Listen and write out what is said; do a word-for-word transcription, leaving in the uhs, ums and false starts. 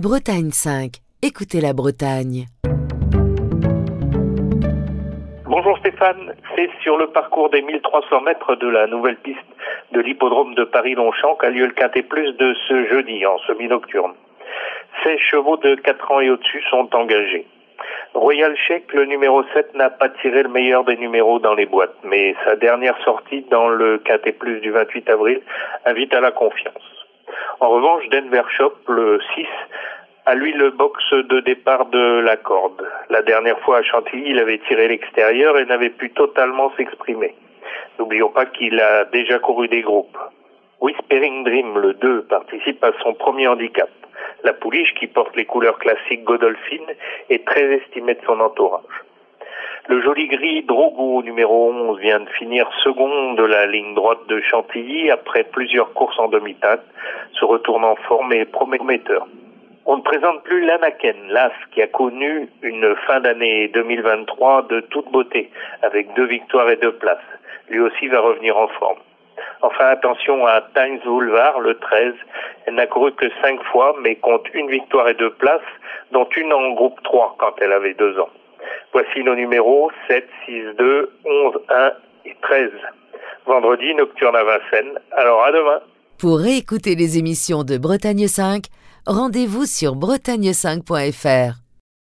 Bretagne cinq, écoutez la Bretagne. Bonjour Stéphane, c'est sur le parcours des mille trois cents mètres de la nouvelle piste de l'hippodrome de Paris-Longchamp qu'a lieu le Quintet Plus de ce jeudi en semi-nocturne. seize chevaux de quatre ans et au-dessus sont engagés. Royal Sheikh, le numéro sept, n'a pas tiré le meilleur des numéros dans les boîtes, mais sa dernière sortie dans le Quintet Plus du vingt-huit avril invite à la confiance. En revanche, Denver Shop, le six, a lui le box de départ de la corde. La dernière fois à Chantilly, il avait tiré l'extérieur et n'avait pu totalement s'exprimer. N'oublions pas qu'il a déjà couru des groupes. Whispering Dream, le deux, participe à son premier handicap. La pouliche, qui porte les couleurs classiques Godolphin, est très estimée de son entourage. Le joli gris Drogo, numéro onze, vient de finir second de la ligne droite de Chantilly après plusieurs courses en demi-teinte, se retourne en forme et prometteur. On ne présente plus l'Anaken, l'As, qui a connu une fin d'année deux mille vingt-trois de toute beauté, avec deux victoires et deux places. Lui aussi va revenir en forme. Enfin, attention à Times Boulevard, le treize. Elle n'a couru que cinq fois, mais compte une victoire et deux places, dont une en groupe trois quand elle avait deux ans. Voici nos numéros sept, six, deux, onze, un et treize. Vendredi, nocturne à Vincennes. Alors à demain. Pour réécouter les émissions de Bretagne cinq, rendez-vous sur bretagne cinq point f r.